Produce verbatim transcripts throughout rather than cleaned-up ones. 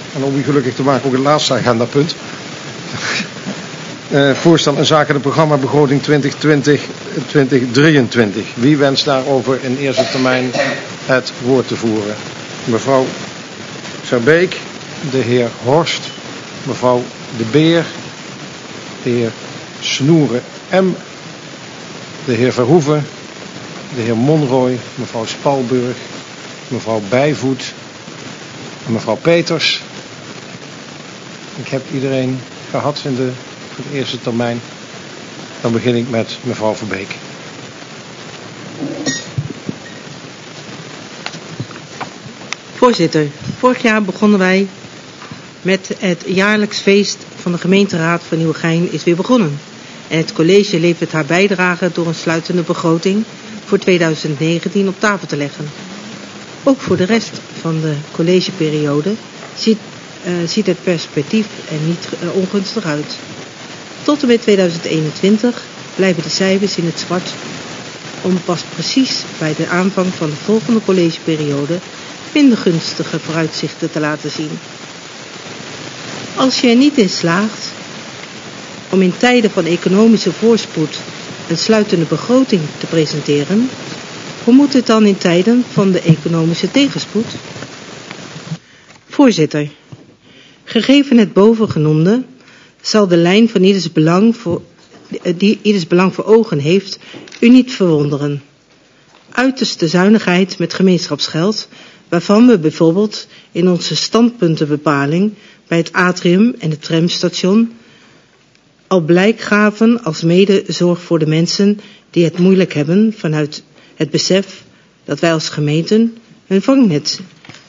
En om u gelukkig te maken ook het laatste agendapunt. Uh, voorstel in zaken het programma begroting twintig twintig tot twintig drieëntwintig. Wie wenst daarover in eerste termijn het woord te voeren? Mevrouw Verbeek, de heer Horst, mevrouw De Beer, de heer Snoeren M, de heer Verhoeven, de heer Monroy, mevrouw Spalburg, mevrouw Bijvoet en mevrouw Peters. Ik heb iedereen gehad in de, voor de eerste termijn. Dan begin ik met mevrouw Verbeek. Voorzitter, vorig jaar begonnen wij met het jaarlijks feest van de gemeenteraad van Nieuwegein is weer begonnen. En het college levert haar bijdrage door een sluitende begroting voor tweeduizend negentien op tafel te leggen. Ook voor de rest van de collegeperiode ziet, uh, ziet het perspectief er niet uh, ongunstig uit. Tot en met tweeduizend eenentwintig blijven de cijfers in het zwart om pas precies bij de aanvang van de volgende collegeperiode minder gunstige vooruitzichten te laten zien. Als je er niet in slaagt om in tijden van economische voorspoed een sluitende begroting te presenteren, hoe moet het dan in tijden van de economische tegenspoed? Voorzitter, gegeven het bovengenoemde zal de lijn van ieders belang voor, die ieders belang voor ogen heeft u niet verwonderen. Uiterste zuinigheid met gemeenschapsgeld, waarvan we bijvoorbeeld in onze standpuntenbepaling bij het atrium en het tramstation al blijk gaven als mede zorg voor de mensen die het moeilijk hebben vanuit het besef dat wij als gemeenten een vangnet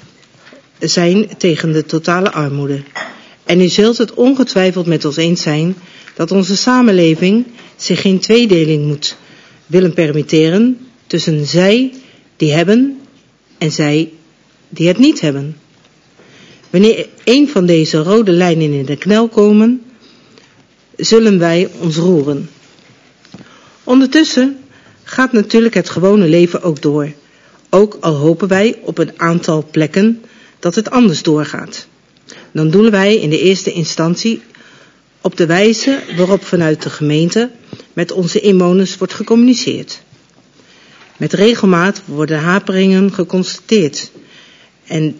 zijn tegen de totale armoede. En u zult het ongetwijfeld met ons eens zijn dat onze samenleving zich geen tweedeling moet willen permitteren tussen zij die hebben en zij die het niet hebben. Wanneer een van deze rode lijnen in de knel komen, zullen wij ons roeren. Ondertussen gaat natuurlijk het gewone leven ook door. Ook al hopen wij op een aantal plekken dat het anders doorgaat. Dan doelen wij in de eerste instantie op de wijze waarop vanuit de gemeente met onze inwoners wordt gecommuniceerd. Met regelmaat worden haperingen geconstateerd en,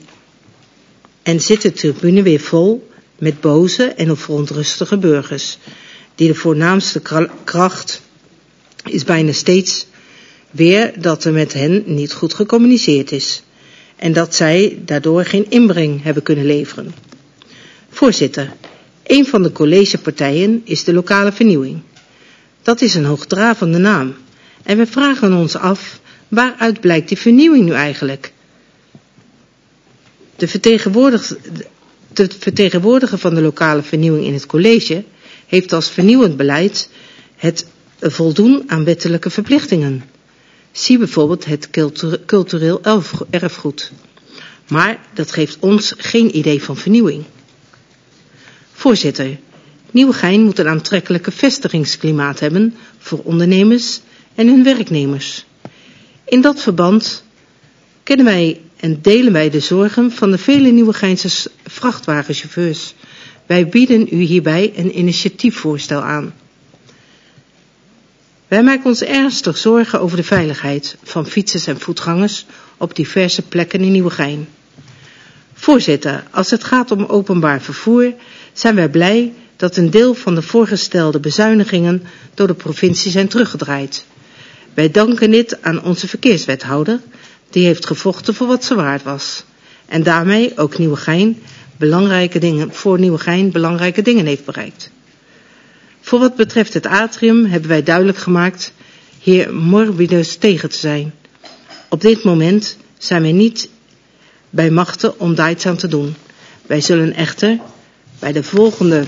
en zit de tribune weer vol met boze en of verontrustige burgers, die de voornaamste kracht is bijna steeds weer dat er met hen niet goed gecommuniceerd is en dat zij daardoor geen inbreng hebben kunnen leveren. Voorzitter, een van de collegepartijen is de lokale vernieuwing. Dat is een hoogdravende naam en we vragen ons af waaruit blijkt die vernieuwing nu eigenlijk? De vertegenwoordiger, de vertegenwoordiger van de lokale vernieuwing in het college heeft als vernieuwend beleid het voldoen aan wettelijke verplichtingen. Zie bijvoorbeeld het cultureel erfgoed. Maar dat geeft ons geen idee van vernieuwing. Voorzitter, Nieuwegein moet een aantrekkelijke vestigingsklimaat hebben voor ondernemers en hun werknemers. In dat verband kennen wij en delen wij de zorgen van de vele Nieuwegeinse vrachtwagenchauffeurs. Wij bieden u hierbij een initiatiefvoorstel aan. Wij maken ons ernstig zorgen over de veiligheid van fietsers en voetgangers op diverse plekken in Nieuwegein. Voorzitter, als het gaat om openbaar vervoer, zijn wij blij dat een deel van de voorgestelde bezuinigingen door de provincie zijn teruggedraaid. Wij danken dit aan onze verkeerswethouder, die heeft gevochten voor wat ze waard was. En daarmee ook Nieuwegein belangrijke dingen, voor Nieuwegein belangrijke dingen heeft bereikt. Voor wat betreft het atrium hebben wij duidelijk gemaakt hier morbideus tegen te zijn. Op dit moment zijn wij niet bij machten om daar iets aan te doen. Wij zullen echter bij de volgende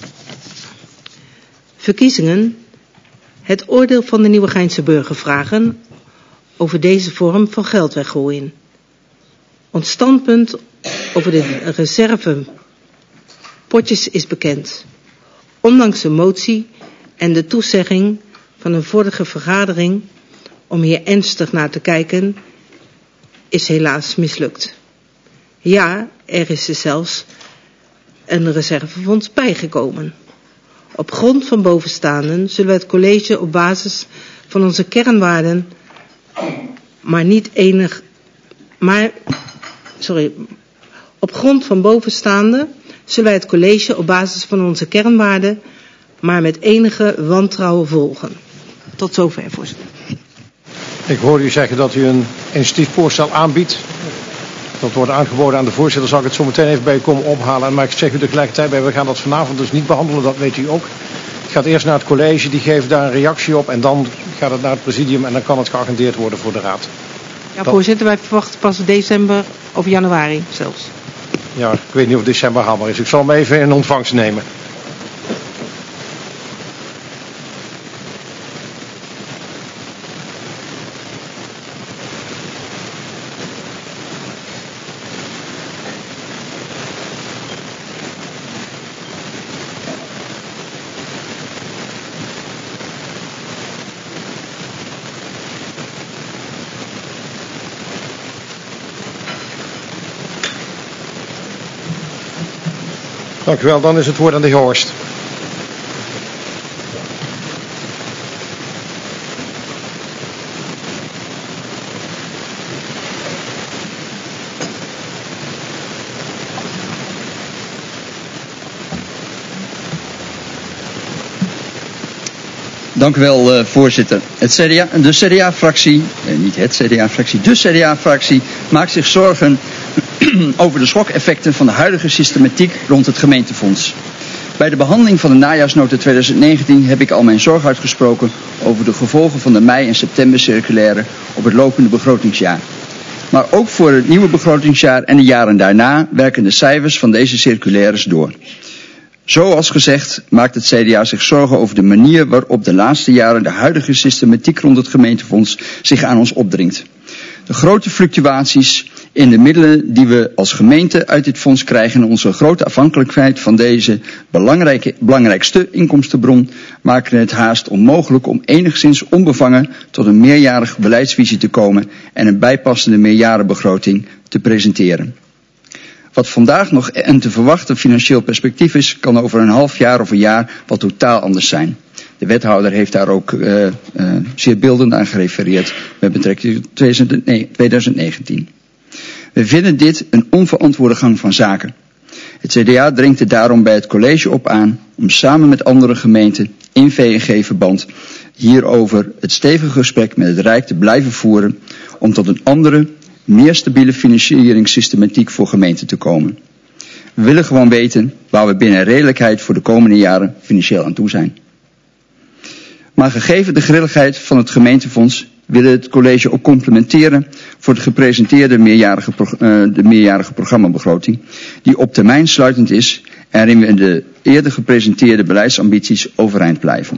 verkiezingen het oordeel van de Nieuwegeinse burger vragen over deze vorm van geld weggooien. Ons standpunt over de reservepotjes is bekend. Ondanks de motie en de toezegging van een vorige vergadering om hier ernstig naar te kijken, is helaas mislukt. Ja, er is er zelfs een reservefonds bijgekomen. Op grond van bovenstaanden zullen wij het college op basis van onze kernwaarden, maar niet enig, maar, sorry, op grond van bovenstaande zullen wij het college op basis van onze kernwaarden, maar met enige wantrouwen volgen. Tot zover, voorzitter. Ik hoorde u zeggen dat u een initiatiefvoorstel aanbiedt. Dat wordt aangeboden aan de voorzitter. Zal ik het zo meteen even bij u komen ophalen. Maar ik zeg u tegelijkertijd bij, we gaan dat vanavond dus niet behandelen, dat weet u ook. Het gaat eerst naar het college, die geeft daar een reactie op en dan gaat het naar het presidium en dan kan het geagendeerd worden voor de raad. Ja, voorzitter, wij verwachten pas december of januari zelfs. Ja, ik weet niet of december haalbaar is. Ik zal hem even in ontvangst nemen. Dank u wel, dan is het woord aan de heer Horst. Dank u wel, uh, voorzitter. Het C D A, de C D A-fractie, eh, niet het C D A-fractie, de C D A-fractie maakt zich zorgen over de schokeffecten van de huidige systematiek rond het gemeentefonds. Bij de behandeling van de najaarsnota twintig negentien heb ik al mijn zorg uitgesproken over de gevolgen van de mei- en september-circulaire op het lopende begrotingsjaar. Maar ook voor het nieuwe begrotingsjaar en de jaren daarna werken de cijfers van deze circulaires door. Zoals gezegd maakt het C D A zich zorgen over de manier waarop de laatste jaren de huidige systematiek rond het gemeentefonds zich aan ons opdringt. De grote fluctuaties in de middelen die we als gemeente uit dit fonds krijgen en onze grote afhankelijkheid van deze belangrijke, belangrijkste inkomstenbron maken het haast onmogelijk om enigszins onbevangen tot een meerjarige beleidsvisie te komen en een bijpassende meerjarenbegroting te presenteren. Wat vandaag nog een te verwachten financieel perspectief is, kan over een half jaar of een jaar wat totaal anders zijn. De wethouder heeft daar ook uh, uh, zeer beeldend aan gerefereerd met betrekking tot twintig negentien. We vinden dit een onverantwoorde gang van zaken. Het C D A dringt er daarom bij het college op aan om samen met andere gemeenten in V N G-verband hierover het stevige gesprek met het Rijk te blijven voeren om tot een andere, meer stabiele financieringssystematiek voor gemeenten te komen. We willen gewoon weten waar we binnen redelijkheid voor de komende jaren financieel aan toe zijn. Maar gegeven de grilligheid van het gemeentefonds willen het college ook complementeren voor de gepresenteerde meerjarige, uh, de meerjarige programmabegroting, die op termijn sluitend is en waarin we de eerder gepresenteerde beleidsambities overeind blijven.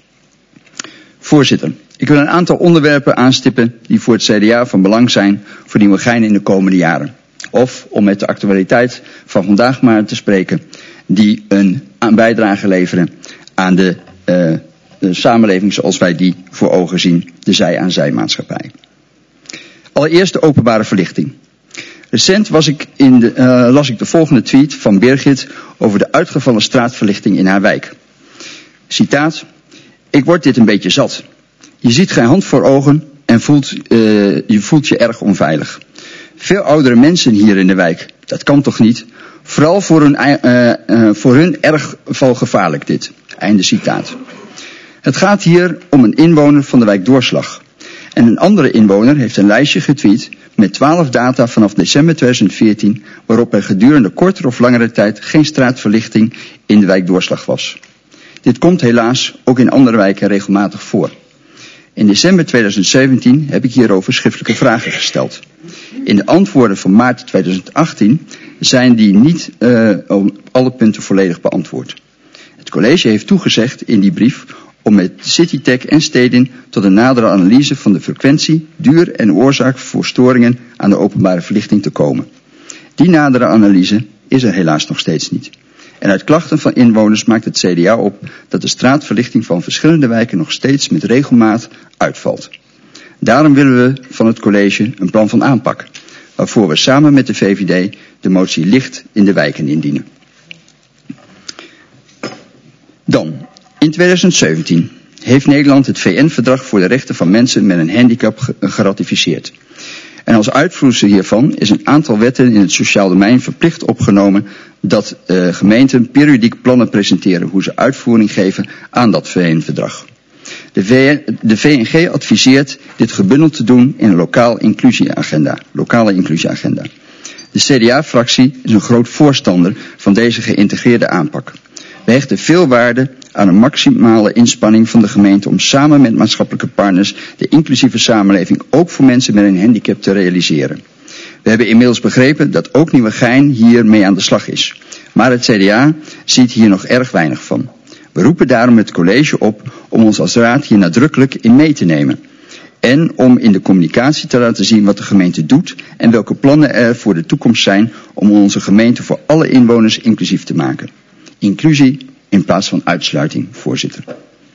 Voorzitter, ik wil een aantal onderwerpen aanstippen die voor het C D A van belang zijn voor Nieuwegein in de komende jaren. Of, om met de actualiteit van vandaag maar te spreken, die een bijdrage leveren aan de, uh, de samenleving zoals wij die voor ogen zien, de zij-aan-zij-maatschappij. Allereerst de openbare verlichting. Recent was ik in de, uh, las ik de volgende tweet van Birgit over de uitgevallen straatverlichting in haar wijk. Citaat: ik word dit een beetje zat. Je ziet geen hand voor ogen en voelt, uh, je voelt je erg onveilig. Veel oudere mensen hier in de wijk, dat kan toch niet? Vooral voor hun, uh, uh, voor hun erg wel gevaarlijk dit. Einde citaat. Het gaat hier om een inwoner van de wijk Doorslag. En een andere inwoner heeft een lijstje getweet met twaalf data vanaf december twintig veertien... waarop er gedurende kortere of langere tijd geen straatverlichting in de wijk Doorslag was. Dit komt helaas ook in andere wijken regelmatig voor. In december twintig zeventien heb ik hierover schriftelijke vragen gesteld. In de antwoorden van maart twintig achttien zijn die niet uh, op alle punten volledig beantwoord. Het college heeft toegezegd in die brief om met Citytech en Stedin tot een nadere analyse van de frequentie, duur en oorzaak voor storingen aan de openbare verlichting te komen. Die nadere analyse is er helaas nog steeds niet. En uit klachten van inwoners maakt het C D A op dat de straatverlichting van verschillende wijken nog steeds met regelmaat uitvalt. Daarom willen we van het college een plan van aanpak, waarvoor we samen met de V V D de motie licht in de wijken indienen. Dan, in tweeduizend zeventien heeft Nederland het V N-verdrag voor de rechten van mensen met een handicap geratificeerd. En als uitvoerster hiervan is een aantal wetten in het sociaal domein verplicht opgenomen dat uh, gemeenten periodiek plannen presenteren hoe ze uitvoering geven aan dat V N-verdrag. De, v, de V N G adviseert dit gebundeld te doen in een lokaal inclusieagenda, lokale inclusieagenda. De C D A-fractie is een groot voorstander van deze geïntegreerde aanpak. We hechten veel waarde aan een maximale inspanning van de gemeente om samen met maatschappelijke partners de inclusieve samenleving ook voor mensen met een handicap te realiseren. We hebben inmiddels begrepen dat ook Nieuwegein hiermee aan de slag is. Maar het C D A ziet hier nog erg weinig van. We roepen daarom het college op om ons als raad hier nadrukkelijk in mee te nemen. En om in de communicatie te laten zien wat de gemeente doet en welke plannen er voor de toekomst zijn om onze gemeente voor alle inwoners inclusief te maken. Inclusie in plaats van uitsluiting, voorzitter.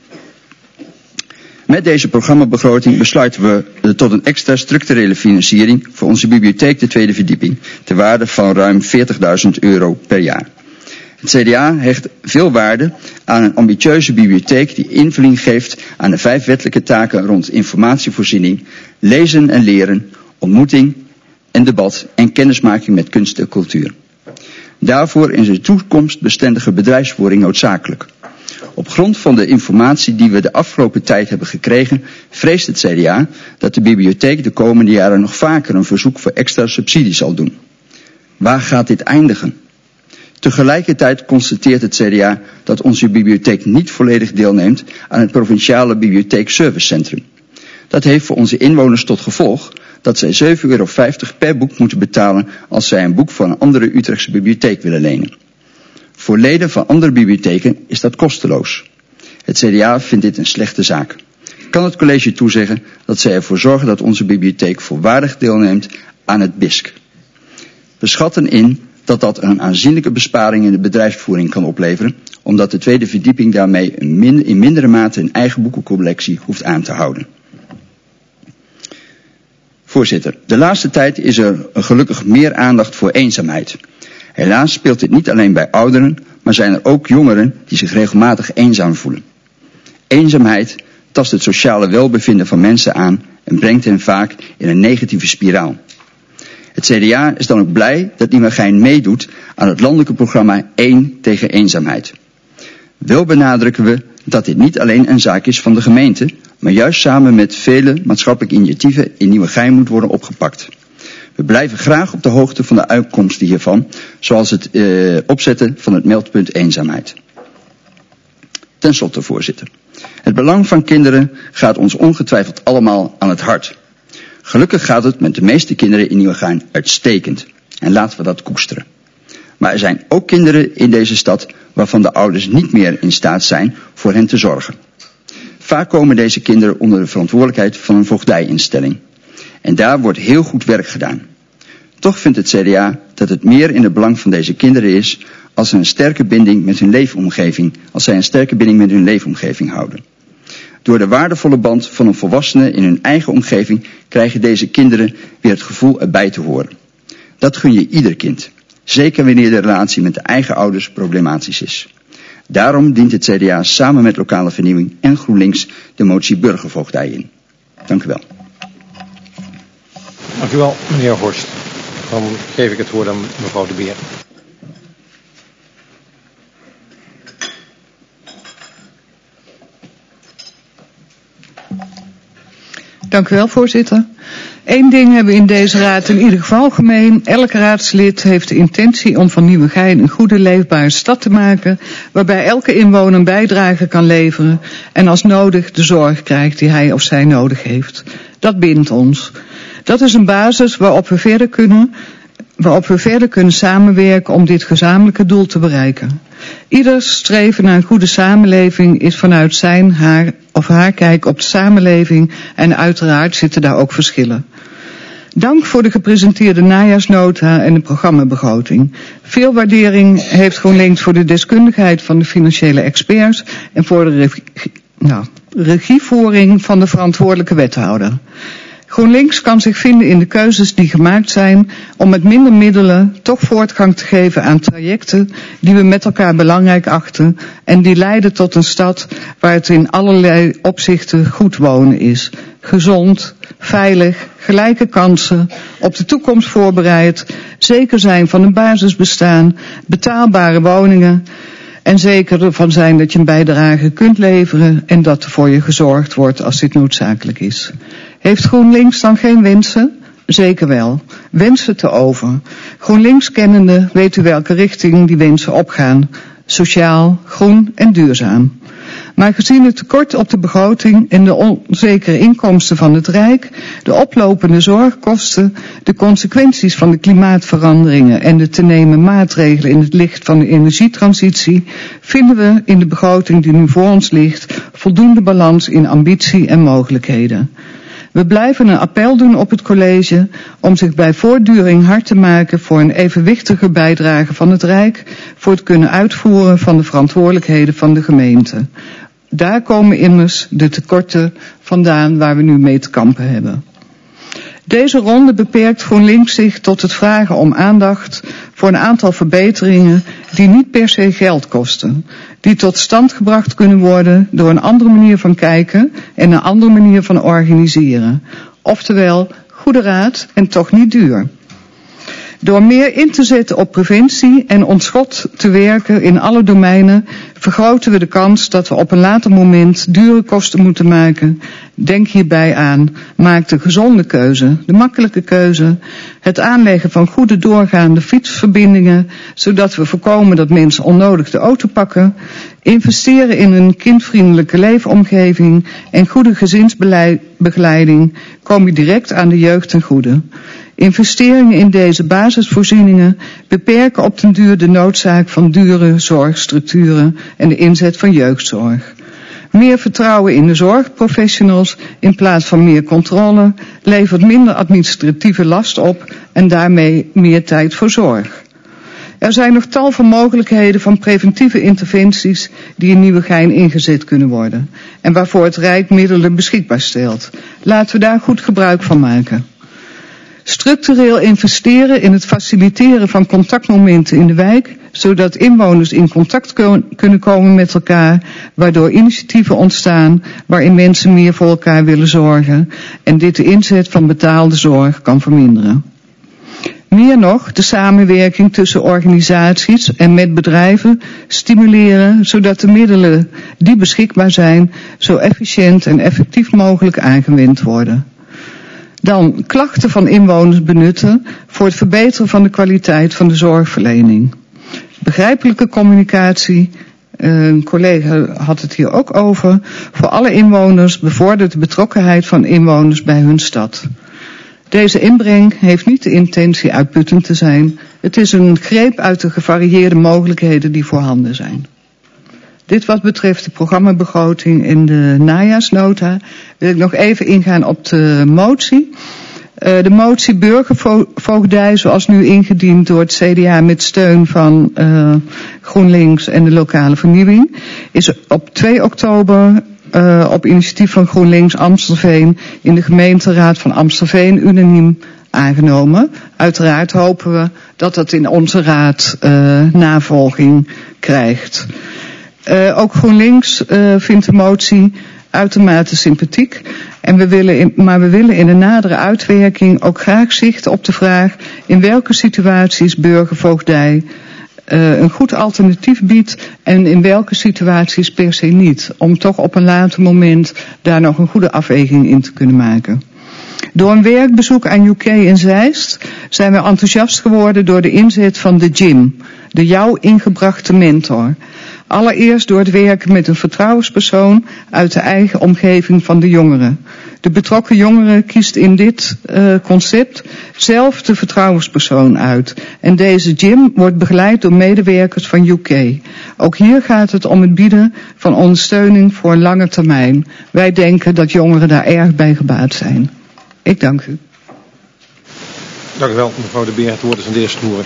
Met deze programmabegroting besluiten we tot een extra structurele financiering voor onze bibliotheek de tweede verdieping, ter waarde van ruim veertigduizend euro per jaar. Het C D A hecht veel waarde aan een ambitieuze bibliotheek die invulling geeft aan de vijf wettelijke taken rond informatievoorziening, lezen en leren, ontmoeting en debat en kennismaking met kunst en cultuur. Daarvoor is een toekomstbestendige bedrijfsvoering noodzakelijk. Op grond van de informatie die we de afgelopen tijd hebben gekregen, vreest het C D A dat de bibliotheek de komende jaren nog vaker een verzoek voor extra subsidie zal doen. Waar gaat dit eindigen? Tegelijkertijd constateert het C D A dat onze bibliotheek niet volledig deelneemt aan het provinciale bibliotheekservicecentrum. Dat heeft voor onze inwoners tot gevolg dat zij zeven euro vijftig per boek moeten betalen als zij een boek van een andere Utrechtse bibliotheek willen lenen. Voor leden van andere bibliotheken is dat kosteloos. Het C D A vindt dit een slechte zaak. Kan het college toezeggen dat zij ervoor zorgen dat onze bibliotheek volwaardig deelneemt aan het B I S C? We schatten in dat dat een aanzienlijke besparing in de bedrijfsvoering kan opleveren, omdat de tweede verdieping daarmee in mindere mate een eigen boekencollectie hoeft aan te houden. Voorzitter, de laatste tijd is er gelukkig meer aandacht voor eenzaamheid. Helaas speelt dit niet alleen bij ouderen, maar zijn er ook jongeren die zich regelmatig eenzaam voelen. Eenzaamheid tast het sociale welbevinden van mensen aan en brengt hen vaak in een negatieve spiraal. Het C D A is dan ook blij dat Nieuwegein meedoet aan het landelijke programma één tegen eenzaamheid. Wel benadrukken we dat dit niet alleen een zaak is van de gemeente, maar juist samen met vele maatschappelijke initiatieven in Nieuwegein moet worden opgepakt. We blijven graag op de hoogte van de uitkomsten hiervan, zoals het uh, opzetten van het meldpunt eenzaamheid. Ten slotte, voorzitter. Het belang van kinderen gaat ons ongetwijfeld allemaal aan het hart. Gelukkig gaat het met de meeste kinderen in Nieuwegein uitstekend. En laten we dat koesteren. Maar er zijn ook kinderen in deze stad waarvan de ouders niet meer in staat zijn voor hen te zorgen. Vaak komen deze kinderen onder de verantwoordelijkheid van een voogdijinstelling. En daar wordt heel goed werk gedaan. Toch vindt het C D A dat het meer in het belang van deze kinderen is als ze een sterke binding met hun leefomgeving, als zij een sterke binding met hun leefomgeving houden. Door de waardevolle band van een volwassene in hun eigen omgeving krijgen deze kinderen weer het gevoel erbij te horen. Dat gun je ieder kind, zeker wanneer de relatie met de eigen ouders problematisch is. Daarom dient het C D A samen met Lokale Vernieuwing en GroenLinks de motie burgervoogdij in. Dank u wel. Dank u wel, meneer Horst. Dan geef ik het woord aan mevrouw De Beer. Dank u wel, voorzitter. Eén ding hebben we in deze raad in ieder geval gemeen. Elk raadslid heeft de intentie om van Nieuwegein een goede leefbare stad te maken, waarbij elke inwoner een bijdrage kan leveren en als nodig de zorg krijgt die hij of zij nodig heeft. Dat bindt ons. Dat is een basis waarop we verder kunnen, waarop we verder kunnen samenwerken om dit gezamenlijke doel te bereiken. Ieders streven naar een goede samenleving is vanuit zijn, haar of haar kijk op de samenleving en uiteraard zitten daar ook verschillen. Dank voor de gepresenteerde najaarsnota en de programmabegroting. Veel waardering heeft GroenLinks voor de deskundigheid van de financiële experts en voor de regie, nou, regievoering van de verantwoordelijke wethouder. GroenLinks kan zich vinden in de keuzes die gemaakt zijn om met minder middelen toch voortgang te geven aan trajecten die we met elkaar belangrijk achten en die leiden tot een stad waar het in allerlei opzichten goed wonen is. Gezond, veilig, gelijke kansen, op de toekomst voorbereid, zeker zijn van een basisbestaan, betaalbare woningen en zeker ervan zijn dat je een bijdrage kunt leveren en dat er voor je gezorgd wordt als dit noodzakelijk is. Heeft GroenLinks dan geen wensen? Zeker wel. Wensen te over. GroenLinks kennende weet u welke richting die wensen opgaan. Sociaal, groen en duurzaam. Maar gezien het tekort op de begroting en de onzekere inkomsten van het Rijk, de oplopende zorgkosten, de consequenties van de klimaatveranderingen en de te nemen maatregelen in het licht van de energietransitie, vinden we in de begroting die nu voor ons ligt voldoende balans in ambitie en mogelijkheden. We blijven een appel doen op het college om zich bij voortduring hard te maken voor een evenwichtige bijdrage van het Rijk voor het kunnen uitvoeren van de verantwoordelijkheden van de gemeente. Daar komen immers de tekorten vandaan waar we nu mee te kampen hebben. Deze ronde beperkt GroenLinks zich tot het vragen om aandacht voor een aantal verbeteringen die niet per se geld kosten. Die tot stand gebracht kunnen worden door een andere manier van kijken en een andere manier van organiseren. Oftewel, goede raad en toch niet duur. Door meer in te zetten op preventie en ontschot te werken in alle domeinen vergroten we de kans dat we op een later moment dure kosten moeten maken. Denk hierbij aan, maak de gezonde keuze, de makkelijke keuze, het aanleggen van goede doorgaande fietsverbindingen, zodat we voorkomen dat mensen onnodig de auto pakken, investeren in een kindvriendelijke leefomgeving en goede gezinsbegeleiding, kom je direct aan de jeugd ten goede. Investeringen in deze basisvoorzieningen beperken op den duur de noodzaak van dure zorgstructuren en de inzet van jeugdzorg. Meer vertrouwen in de zorgprofessionals in plaats van meer controle levert minder administratieve last op en daarmee meer tijd voor zorg. Er zijn nog tal van mogelijkheden van preventieve interventies die in Nieuwegein ingezet kunnen worden en waarvoor het Rijk middelen beschikbaar stelt. Laten we daar goed gebruik van maken. Structureel investeren in het faciliteren van contactmomenten in de wijk, zodat inwoners in contact kunnen komen met elkaar, waardoor initiatieven ontstaan waarin mensen meer voor elkaar willen zorgen en dit de inzet van betaalde zorg kan verminderen. Meer nog, de samenwerking tussen organisaties en met bedrijven stimuleren, zodat de middelen die beschikbaar zijn zo efficiënt en effectief mogelijk aangewend worden. Dan klachten van inwoners benutten voor het verbeteren van de kwaliteit van de zorgverlening. Begrijpelijke communicatie, een collega had het hier ook over, voor alle inwoners bevordert de betrokkenheid van inwoners bij hun stad. Deze inbreng heeft niet de intentie uitputtend te zijn. Het is een greep uit de gevarieerde mogelijkheden die voorhanden zijn. Dit wat betreft de programmabegroting in de najaarsnota wil ik nog even ingaan op de motie. Uh, de motie burgervoogdij, zoals nu ingediend door het C D A met steun van uh, GroenLinks en de lokale vernieuwing, is op twee oktober uh, op initiatief van GroenLinks Amstelveen in de gemeenteraad van Amstelveen unaniem aangenomen. Uiteraard hopen we dat dat in onze raad uh, navolging krijgt. Uh, ook GroenLinks uh, vindt de motie uitermate sympathiek. En we willen in, maar we willen in een nadere uitwerking ook graag zicht op de vraag in welke situaties burgervoogdij uh, een goed alternatief biedt en in welke situaties per se niet. Om toch op een later moment daar nog een goede afweging in te kunnen maken. Door een werkbezoek aan U K in Zeist zijn we enthousiast geworden door de inzet van de Jim, de jouw ingebrachte mentor. Allereerst door het werken met een vertrouwenspersoon uit de eigen omgeving van de jongeren. De betrokken jongere kiest in dit uh, concept zelf de vertrouwenspersoon uit. En deze Jim wordt begeleid door medewerkers van U K. Ook hier gaat het om het bieden van ondersteuning voor een lange termijn. Wij denken dat jongeren daar erg bij gebaat zijn. Ik dank u. Dank u wel, mevrouw De Beer. Het woord is aan de eerste toer.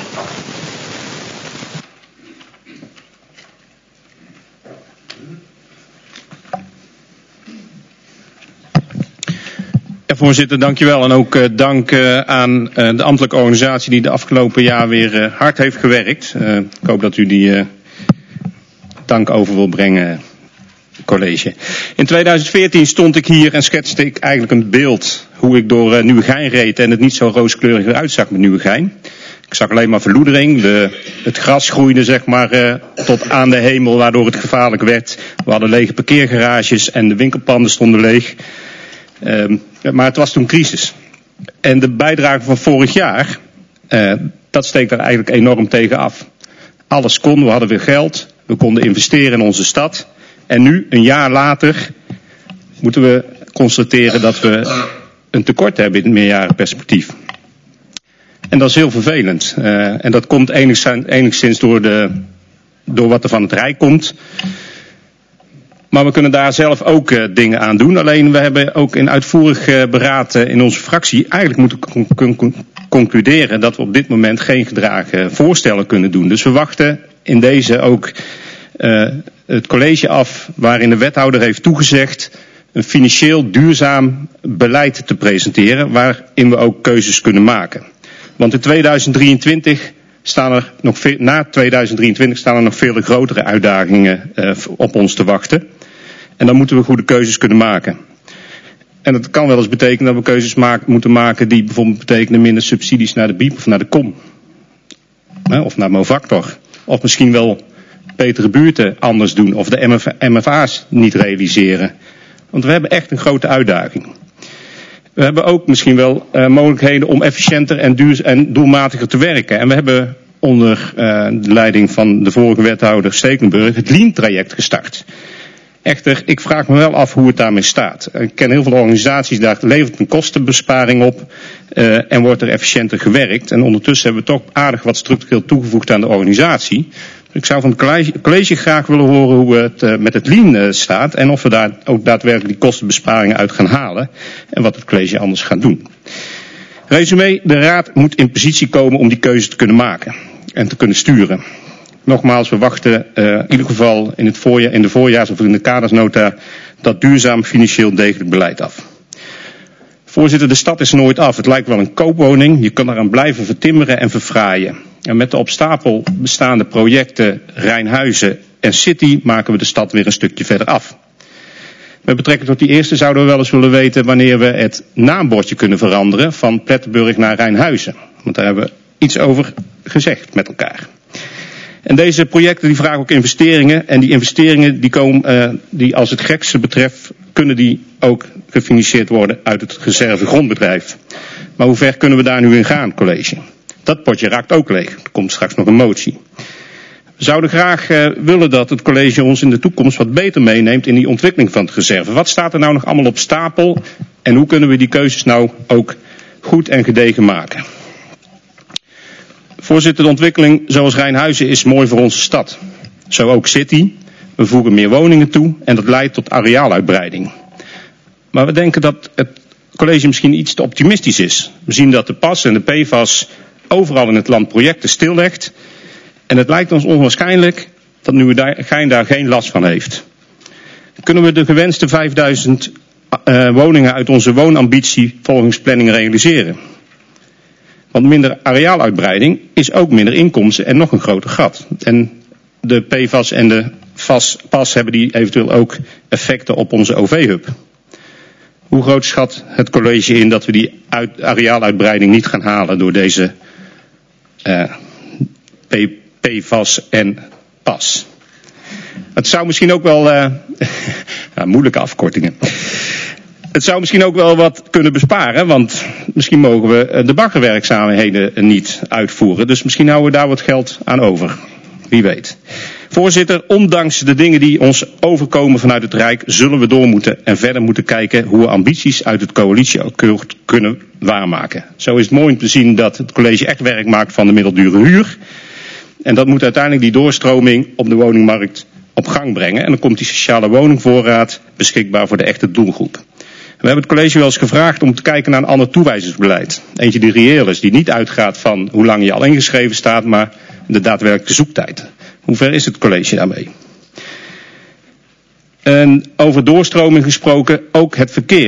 Ja, voorzitter, dankjewel. En ook uh, dank uh, aan uh, de ambtelijke organisatie die de afgelopen jaar weer uh, hard heeft gewerkt. Uh, ik hoop dat u die uh, dank over wil brengen, college. In tweeduizend veertien stond ik hier en schetste ik eigenlijk een beeld hoe ik door uh, Nieuwegein reed en het niet zo rooskleurig eruit zag met Nieuwegein. Ik zag alleen maar verloedering, de, het gras groeide zeg maar uh, tot aan de hemel waardoor het gevaarlijk werd. We hadden lege parkeergarages en de winkelpanden stonden leeg. Um, maar het was toen crisis. En de bijdrage van vorig jaar, uh, dat steekt daar eigenlijk enorm tegen af. Alles kon, we hadden weer geld, we konden investeren in onze stad. En nu, een jaar later, moeten we constateren dat we een tekort hebben in het meerjarenperspectief. En dat is heel vervelend. Uh, en dat komt enigszins, enigszins door, de, door wat er van het Rijk komt. Maar we kunnen daar zelf ook uh, dingen aan doen. Alleen we hebben ook in uitvoerig uh, beraad uh, in onze fractie eigenlijk moeten con- con- concluderen dat we op dit moment geen gedragen voorstellen kunnen doen. Dus we wachten in deze ook uh, het college af waarin de wethouder heeft toegezegd een financieel duurzaam beleid te presenteren waarin we ook keuzes kunnen maken. Want in tweeduizend drieëntwintig staan er nog veel, na tweeduizend drieëntwintig staan er nog veel grotere uitdagingen uh, op ons te wachten. En dan moeten we goede keuzes kunnen maken. En dat kan wel eens betekenen dat we keuzes maak, moeten maken die bijvoorbeeld betekenen minder subsidies naar de B I E B of naar de C O M. Uh, of naar Movactor. Of misschien wel betere buurten anders doen. Of de M F A's niet realiseren. Want we hebben echt een grote uitdaging. We hebben ook misschien wel uh, mogelijkheden om efficiënter en, duur- en doelmatiger te werken. En we hebben onder uh, de leiding van de vorige wethouder Stekelenburg het Lean-traject gestart. Echter, ik vraag me wel af hoe het daarmee staat. Ik ken heel veel organisaties, daar levert een kostenbesparing op uh, en wordt er efficiënter gewerkt. En ondertussen hebben we toch aardig wat structureel toegevoegd aan de organisatie. Ik zou van het college, college graag willen horen hoe het uh, met het Lean uh, staat en of we daar ook daadwerkelijk die kostenbesparingen uit gaan halen en wat het college anders gaat doen. Resumé, de raad moet in positie komen om die keuze te kunnen maken en te kunnen sturen. Nogmaals, we wachten uh, in ieder geval in, het voorjaar, in de voorjaars- of in de kadersnota dat duurzaam financieel degelijk beleid af. Voorzitter, de stad is nooit af. Het lijkt wel een koopwoning. Je kan eraan blijven vertimmeren en verfraaien. En met de op stapel bestaande projecten Rijnhuizen en City maken we de stad weer een stukje verder af. Met betrekking tot die eerste zouden we wel eens willen weten wanneer we het naambordje kunnen veranderen van Plettenburg naar Rijnhuizen. Want daar hebben we iets over gezegd met elkaar. En deze projecten die vragen ook investeringen. En die investeringen die komen, uh, die als het gekste betreft, kunnen die ook gefinancierd worden uit het reservegrondbedrijf. Maar hoe ver kunnen we daar nu in gaan, college? Dat potje raakt ook leeg. Er komt straks nog een motie. We zouden graag uh, willen dat het college ons in de toekomst wat beter meeneemt in die ontwikkeling van het reserve. Wat staat er nou nog allemaal op stapel? En hoe kunnen we die keuzes nou ook goed en gedegen maken? Voorzitter, de ontwikkeling zoals Rijnhuizen is mooi voor onze stad. Zo ook City. We voegen meer woningen toe en dat leidt tot areaaluitbreiding. Maar we denken dat het college misschien iets te optimistisch is. We zien dat de P A S en de P F A S overal in het land projecten stillegt. En het lijkt ons onwaarschijnlijk dat Nieuwegein daar geen last van heeft. Kunnen we de gewenste vijfduizend uh, woningen uit onze woonambitie volgens planning realiseren? Want minder areaaluitbreiding is ook minder inkomsten en nog een groter gat. En de P F A S en de P A S hebben die eventueel ook effecten op onze O V-hub. Hoe groot schat het college in dat we die uit, areaaluitbreiding niet gaan halen door deze uh, P F A S en P A S? Het zou misschien ook wel, uh, ja, moeilijke afkortingen. Het zou misschien ook wel wat kunnen besparen, want misschien mogen we de baggerwerkzaamheden niet uitvoeren. Dus misschien houden we daar wat geld aan over. Wie weet. Voorzitter, ondanks de dingen die ons overkomen vanuit het Rijk, zullen we door moeten en verder moeten kijken hoe we ambities uit het coalitieakkoord kunnen waarmaken. Zo is het mooi om te zien dat het college echt werk maakt van de middeldure huur. En dat moet uiteindelijk die doorstroming op de woningmarkt op gang brengen. En dan komt die sociale woningvoorraad beschikbaar voor de echte doelgroep. We hebben het college wel eens gevraagd om te kijken naar een ander toewijzingsbeleid. Eentje die reëel is, die niet uitgaat van hoe lang je al ingeschreven staat, maar de daadwerkelijke zoektijd. Hoe ver is het college daarmee? En over doorstroming gesproken, ook het verkeer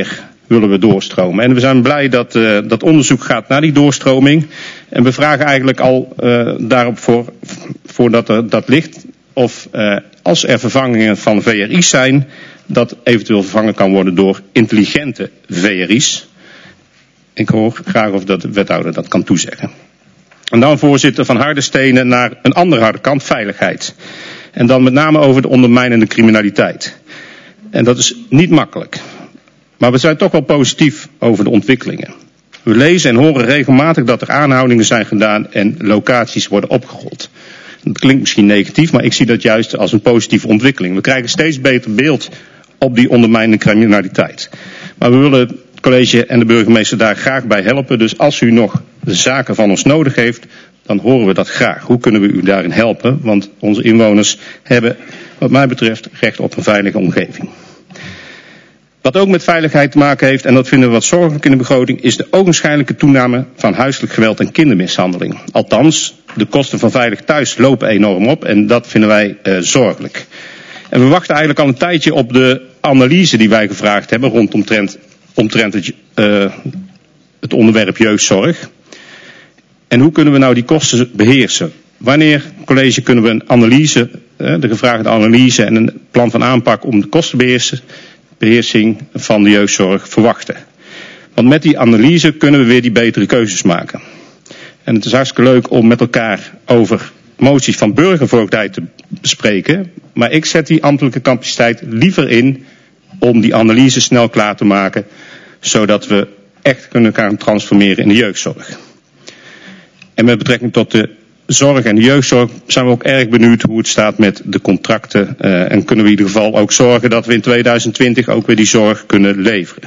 willen we doorstromen. En we zijn blij dat uh, dat onderzoek gaat naar die doorstroming. En we vragen eigenlijk al uh, daarop voor, voordat er dat ligt, of uh, als er vervangingen van V R I's zijn, dat eventueel vervangen kan worden door intelligente V R I's. Ik hoor graag of dat de wethouder dat kan toezeggen. En dan, voorzitter, van harde stenen naar een andere harde kant, veiligheid. En dan met name over de ondermijnende criminaliteit. En dat is niet makkelijk. Maar we zijn toch wel positief over de ontwikkelingen. We lezen en horen regelmatig dat er aanhoudingen zijn gedaan en locaties worden opgerold. Dat klinkt misschien negatief, maar ik zie dat juist als een positieve ontwikkeling. We krijgen steeds beter beeld op die ondermijnende criminaliteit. Maar we willen het college en de burgemeester daar graag bij helpen. Dus als u nog de zaken van ons nodig heeft, dan horen we dat graag. Hoe kunnen we u daarin helpen? Want onze inwoners hebben, wat mij betreft, recht op een veilige omgeving. Wat ook met veiligheid te maken heeft, en dat vinden we wat zorgelijk in de begroting, is de ogenschijnlijke toename van huiselijk geweld en kindermishandeling. Althans, de kosten van veilig thuis lopen enorm op en dat vinden wij uh, zorgelijk. En we wachten eigenlijk al een tijdje op de analyse die wij gevraagd hebben rondom trend, omtrent het, uh, het onderwerp jeugdzorg. En hoe kunnen we nou die kosten beheersen? Wanneer, college, kunnen we een analyse, uh, de gevraagde analyse en een plan van aanpak om de kostenbeheersing van de jeugdzorg verwachten? Want met die analyse kunnen we weer die betere keuzes maken. En het is hartstikke leuk om met elkaar over moties van burgervoogdij te bespreken. Maar ik zet die ambtelijke capaciteit liever in om die analyse snel klaar te maken, zodat we echt kunnen gaan transformeren in de jeugdzorg. En met betrekking tot de zorg en de jeugdzorg zijn we ook erg benieuwd hoe het staat met de contracten. Uh, en kunnen we in ieder geval ook zorgen dat we in tweeduizend twintig ook weer die zorg kunnen leveren.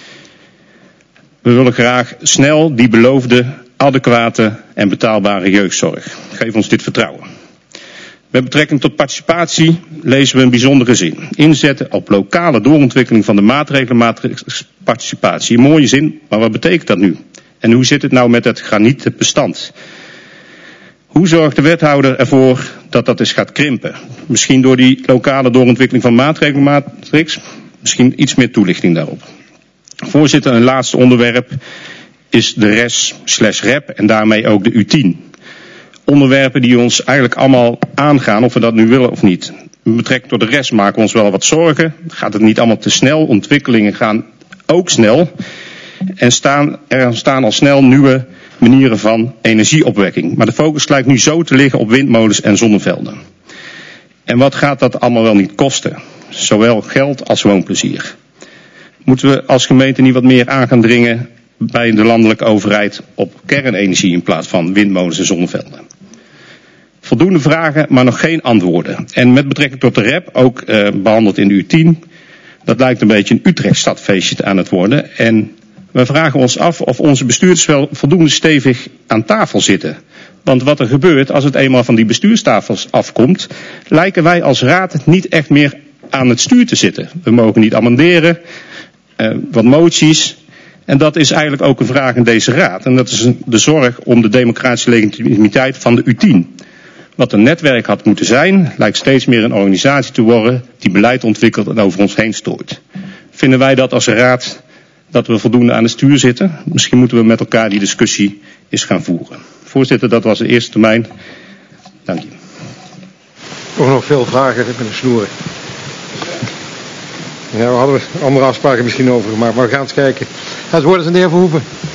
We willen graag snel die beloofde, adequate en betaalbare jeugdzorg. Geef ons dit vertrouwen. Met betrekking tot participatie lezen we een bijzondere zin. Inzetten op lokale doorontwikkeling van de maatregelen, maatregelsparticipatie. Een mooie zin, maar wat betekent dat nu? En hoe zit het nou met het granietbestand? Hoe zorgt de wethouder ervoor dat dat eens gaat krimpen? Misschien door die lokale doorontwikkeling van maatregelmatrix? Misschien iets meer toelichting daarop. Voorzitter, een laatste onderwerp is de R E S slash R E P en daarmee ook de U tien. Onderwerpen die ons eigenlijk allemaal aangaan, of we dat nu willen of niet. Met betrekking tot de R E S maken we ons wel wat zorgen. Gaat het niet allemaal te snel? Ontwikkelingen gaan ook snel. En staan, er staan al snel nieuwe manieren van energieopwekking. Maar de focus lijkt nu zo te liggen op windmolens en zonnevelden. En wat gaat dat allemaal wel niet kosten? Zowel geld als woonplezier. Moeten we als gemeente niet wat meer aan gaan dringen bij de landelijke overheid op kernenergie in plaats van windmolens en zonnevelden? Voldoende vragen, maar nog geen antwoorden. En met betrekking tot de R E P, ook uh, behandeld in de U tien, dat lijkt een beetje een Utrecht-stadfeestje aan het worden. En we vragen ons af of onze bestuurders wel voldoende stevig aan tafel zitten. Want wat er gebeurt als het eenmaal van die bestuurstafels afkomt, lijken wij als raad niet echt meer aan het stuur te zitten. We mogen niet amenderen, uh, wat moties. En dat is eigenlijk ook een vraag in deze raad. En dat is de zorg om de democratische legitimiteit van de U tien. Wat een netwerk had moeten zijn, lijkt steeds meer een organisatie te worden die beleid ontwikkelt en over ons heen stoort. Vinden wij dat als raad dat we voldoende aan het stuur zitten? Misschien moeten we met elkaar die discussie eens gaan voeren. Voorzitter, dat was de eerste termijn. Dank je. Ook nog veel vragen met een snoer. Ja, we hadden andere afspraken misschien over gemaakt, maar we gaan eens kijken. Het woord is aan de heer Verhoeven.